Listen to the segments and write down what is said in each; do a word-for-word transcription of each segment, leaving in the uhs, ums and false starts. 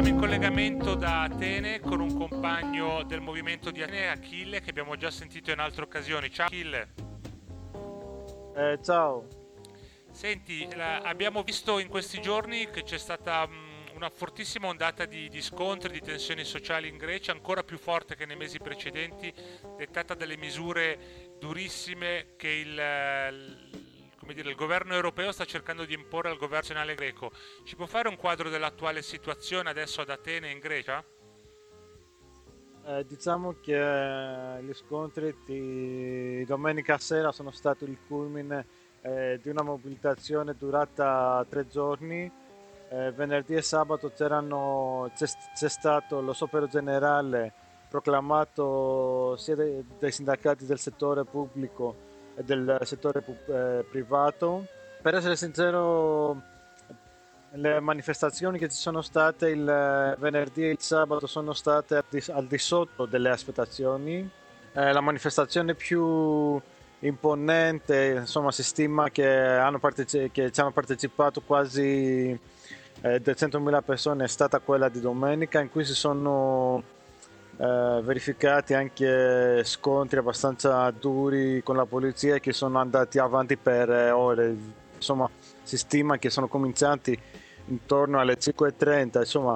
siamo in collegamento da Atene con un compagno del movimento di Atene, Achille, che abbiamo già sentito in altre occasioni. Ciao Achille. Eh, ciao. Senti, la- abbiamo visto in questi giorni che c'è stata mh, una fortissima ondata di, di scontri, di tensioni sociali in Grecia, ancora più forte che nei mesi precedenti, dettata dalle misure durissime che il, eh, il- come dire, il governo europeo sta cercando di imporre al governo nazionale greco. Ci può fare un quadro dell'attuale situazione adesso ad Atene in Grecia? Eh, diciamo che gli scontri di domenica sera sono stati il culmine eh, di una mobilitazione durata tre giorni. Eh, venerdì e sabato c'erano- c'è, c'è stato lo sciopero generale proclamato sia dai, dai sindacati del settore pubblico e del settore pu- eh, privato. Per essere sincero, le manifestazioni che ci sono state il eh, venerdì e il sabato sono state al di, al di sotto delle aspettazioni. Eh, la manifestazione più imponente, insomma, si stima che, hanno parteci- che ci hanno partecipato quasi eh, duecentomila persone, è stata quella di domenica, in cui si sono eh, verificati anche scontri abbastanza duri con la polizia che sono andati avanti per eh, ore. Insomma, si stima che sono cominciati intorno alle cinque e trenta, insomma,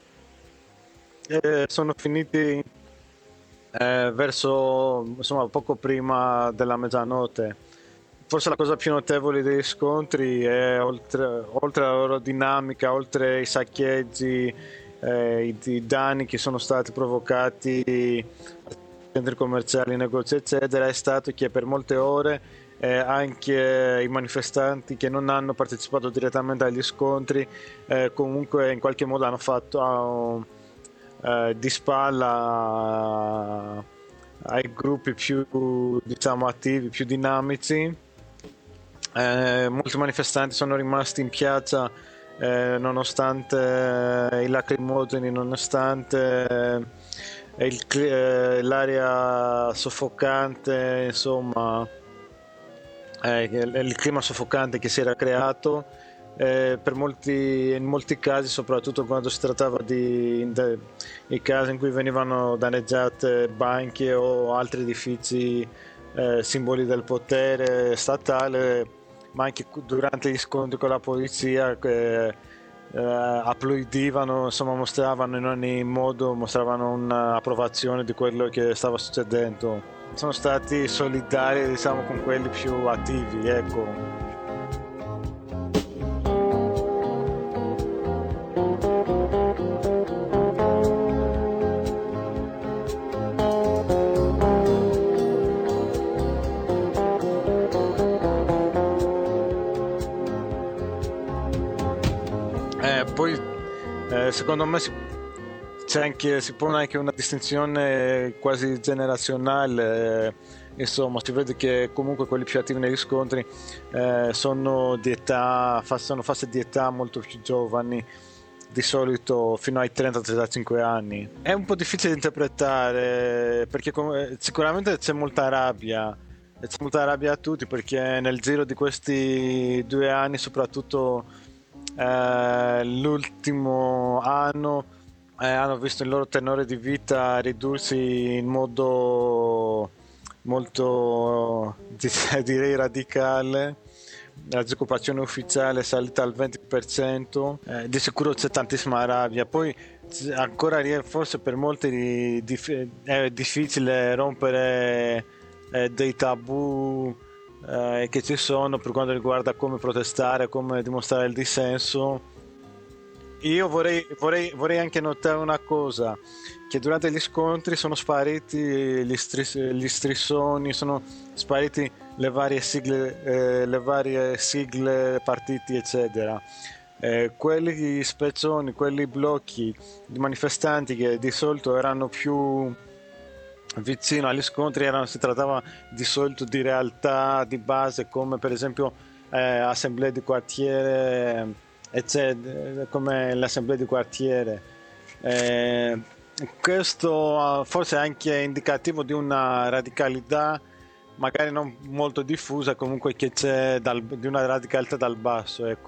eh, sono finiti eh, verso, insomma, poco prima della mezzanotte. Forse la cosa più notevole degli scontri è oltre, oltre alla loro dinamica, oltre ai saccheggi, eh, i, i danni che sono stati provocati ai centri commerciali, negozi, eccetera, è stato che per molte ore eh, anche i manifestanti che non hanno partecipato direttamente agli scontri eh, comunque in qualche modo hanno fatto eh, di spalla ai gruppi più, diciamo, attivi, più dinamici. Eh, molti manifestanti sono rimasti in piazza eh, nonostante eh, i lacrimogeni, nonostante eh, il cli- eh, l'aria soffocante, insomma, eh, il il clima soffocante che si era creato. Eh, per molti, in molti casi, soprattutto quando si trattava di in de- i casi in cui venivano danneggiate banche o altri edifici, eh, simboli del potere statale, ma anche cu- durante gli scontri con la polizia, che eh, applaudivano, insomma, mostravano in ogni modo, mostravano un'approvazione di quello che stava succedendo. Sono stati solidari, diciamo, con quelli più attivi, ecco. Eh, poi eh, secondo me si, c'è anche, si pone anche una distinzione quasi generazionale, eh, insomma si vede che comunque quelli più attivi negli scontri eh, sono di età, fa- sono fasce di età molto più giovani, di solito fino ai trenta trentacinque anni. È un po' difficile da interpretare perché com- eh, sicuramente c'è molta rabbia, e c'è molta rabbia a tutti perché nel giro di questi due anni, soprattutto eh, l'ultimo anno, eh, hanno visto il loro tenore di vita ridursi in modo molto direi radicale. La disoccupazione ufficiale è salita al venti per cento, eh, di sicuro c'è tantissima rabbia. Poi c- ancora rie- forse per molti di- dif- è difficile rompere eh, dei tabù eh, che ci sono per quanto riguarda come protestare, come dimostrare il dissenso. Io vorrei, vorrei, vorrei anche notare una cosa, che durante gli scontri sono spariti gli, stris- gli striscioni, sono spariti le varie sigle, eh, le varie sigle, partiti, eccetera. Eh, quelli spezzoni, quelli blocchi di manifestanti che di solito erano più vicino agli scontri, erano, si trattava di solito di realtà di base come per esempio eh, assemblee di quartiere, eccetera, come le assemblee di quartiere. Eh, Questo eh, forse è anche indicativo di una radicalità magari non molto diffusa, comunque che c'è dal- di una radicalità dal basso, ecco.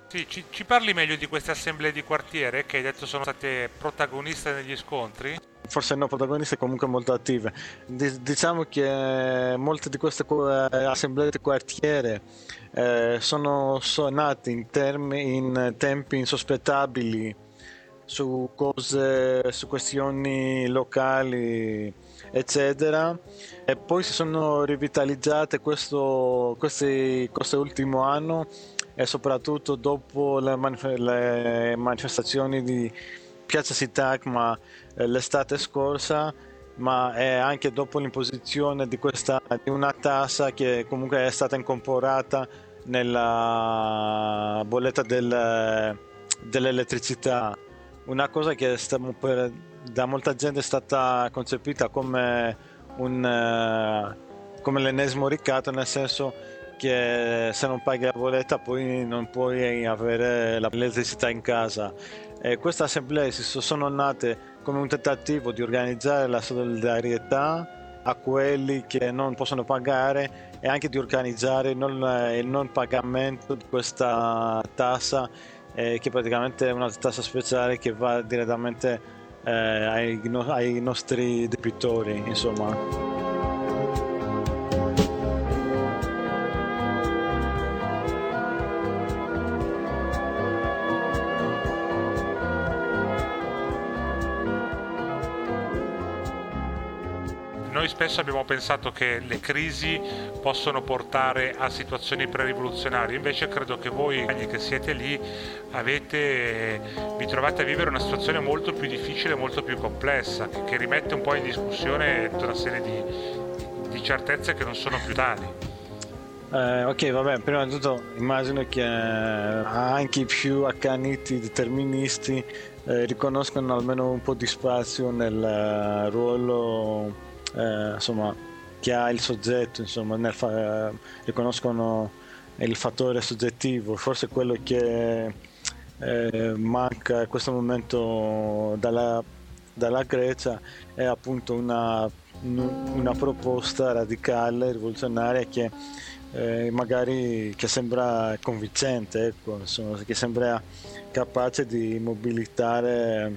Sì, ci, ci parli meglio di queste assemblee di quartiere che hai detto sono state protagoniste negli scontri? Forse no, protagoniste comunque molto attive. Di- diciamo che molte di queste qu- eh, assemblee di quartiere eh, sono, sono nate in, termi- in tempi insospettabili su cose, su questioni locali, eccetera, e poi si sono rivitalizzate questo, questi, questo ultimo anno e soprattutto dopo le, manif- le manifestazioni di Piazza Sitagma eh, l'estate scorsa, ma è anche dopo l'imposizione di, questa, di una tassa che comunque è stata incorporata nella bolletta del, dell'elettricità, una cosa che stiamo per, da molta gente è stata concepita come, un, eh, come l'ennesimo ricatto, nel senso che se non paghi la bolletta poi non puoi avere l'elettricità in casa. E queste assemblee si so- sono nate come un tentativo di organizzare la solidarietà a quelli che non possono pagare e anche di organizzare il non, il non pagamento di questa tassa, eh, che praticamente è una tassa speciale che va direttamente eh, ai, no- ai nostri debitori, insomma. Noi spesso abbiamo pensato che le crisi possono portare a situazioni pre-rivoluzionarie, invece credo che voi che siete lì avete, vi trovate a vivere una situazione molto più difficile, molto più complessa, che, che rimette un po' in discussione tutta una serie di, di certezze che non sono più tali. Eh, ok, vabbè, prima di tutto immagino che anche i più accaniti deterministi eh, riconoscono almeno un po' di spazio nel eh, ruolo eh, insomma, che ha il soggetto, insomma, nel fa- riconoscono il fattore soggettivo, forse quello che eh, manca in questo momento dalla, dalla Grecia è appunto una, una proposta radicale, rivoluzionaria che eh, magari che sembra convincente, ecco, insomma, che sembra capace di mobilitare,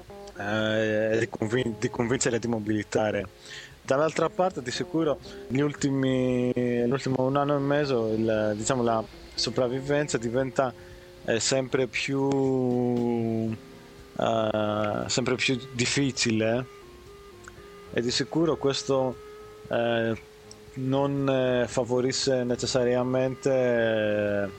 eh, di, convin- di convincere e di mobilitare. Dall'altra parte, di sicuro, gli ultimi, l'ultimo un anno e mezzo, il, diciamo, la sopravvivenza diventa eh, sempre più, eh, sempre più difficile, e di sicuro questo eh, non eh, favorisce necessariamente eh,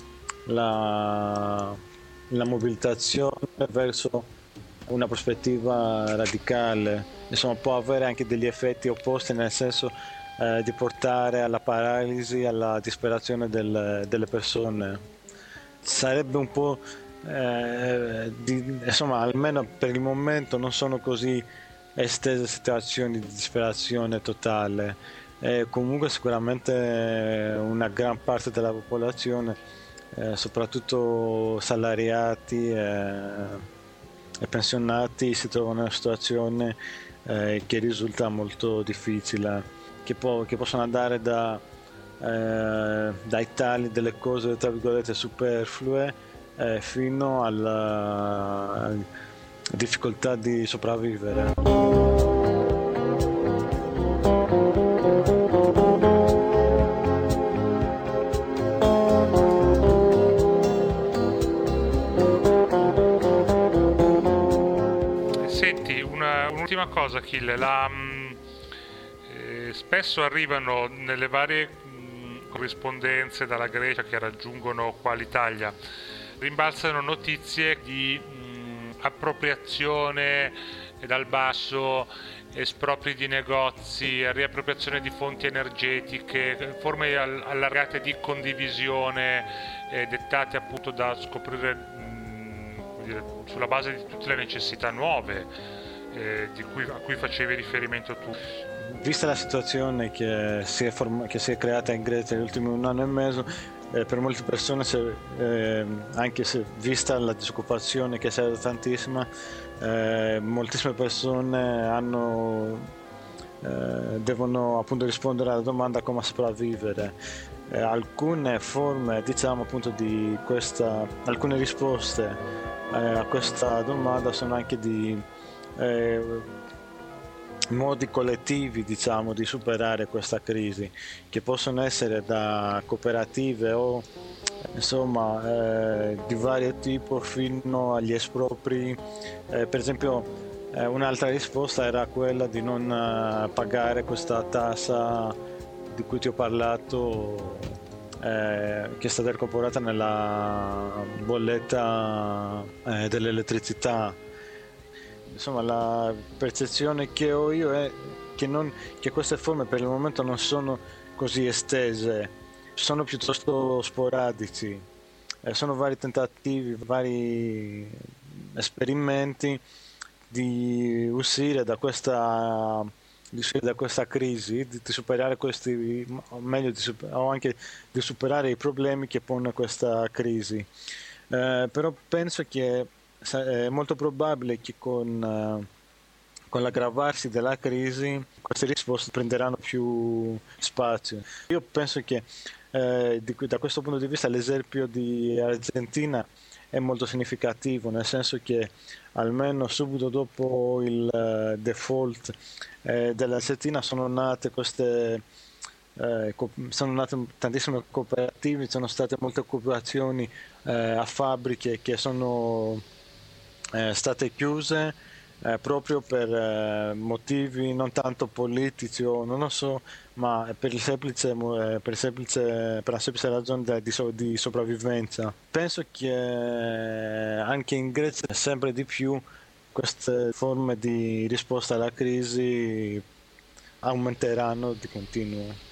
la, la mobilitazione verso una prospettiva radicale, insomma può avere anche degli effetti opposti, nel senso eh, di portare alla paralisi, alla disperazione del- delle persone. Sarebbe un po' eh, di- insomma, almeno per il momento non sono così estese situazioni di disperazione totale. E comunque sicuramente una gran parte della popolazione, eh, soprattutto salariati e, e pensionati, si trovano in una situazione eh, che risulta molto difficile, che, può, che possono andare da, eh, dai tagli delle cose tra virgolette superflue eh, fino alla, alla difficoltà di sopravvivere. Senti, una- un'ultima cosa, Achille, la, mh, eh, spesso arrivano nelle varie mh, corrispondenze dalla Grecia che raggiungono qua l'Italia, rimbalzano notizie di mh, appropriazione dal basso, espropri di negozi, riappropriazione di fonti energetiche, forme al- allargate di condivisione eh, dettate appunto da scoprire mh, come dire, sulla base di tutte le necessità nuove eh, di cui, a cui facevi riferimento tu. Vista la situazione che si è, form- che si è creata in Grecia negli ultimi un anno e mezzo, eh, per molte persone, se, eh, anche se vista la disoccupazione che è stata tantissima, eh, moltissime persone hanno, eh, devono appunto rispondere alla domanda come sopravvivere. eh, alcune forme, diciamo appunto, di questa, alcune risposte eh, a questa domanda sono anche di eh, modi collettivi, diciamo, di superare questa crisi, che possono essere da cooperative o insomma eh, di vario tipo fino agli espropri. Eh, per esempio eh, un'altra risposta era quella di non eh, pagare questa tassa di cui ti ho parlato, eh, che è stata incorporata nella bolletta eh, dell'elettricità. Insomma, la percezione che ho io è che, non, che queste forme per il momento non sono così estese, sono piuttosto sporadici, eh, sono vari tentativi, vari esperimenti di uscire da questa, di uscire da questa crisi, di, di superare questi, o meglio, di super, o anche di superare i problemi che pone questa crisi. Eh, però penso che è molto probabile che con, eh, con l'aggravarsi della crisi queste risposte prenderanno più spazio. Io penso che eh, di, da questo punto di vista l'esempio di Argentina è molto significativo, nel senso che almeno subito dopo il uh, default eh, dell'Argentina sono nate queste eh, co- sono nate tantissime cooperative, ci sono state molte occupazioni eh, a fabbriche che sono eh, state chiuse eh, proprio per eh, motivi non tanto politici o non lo so, ma per il semplice, eh, per il semplice, per la semplice ragione de- di, so- di sopravvivenza. Penso che eh, anche in Grecia sempre di più queste forme di risposta alla crisi aumenteranno di continuo.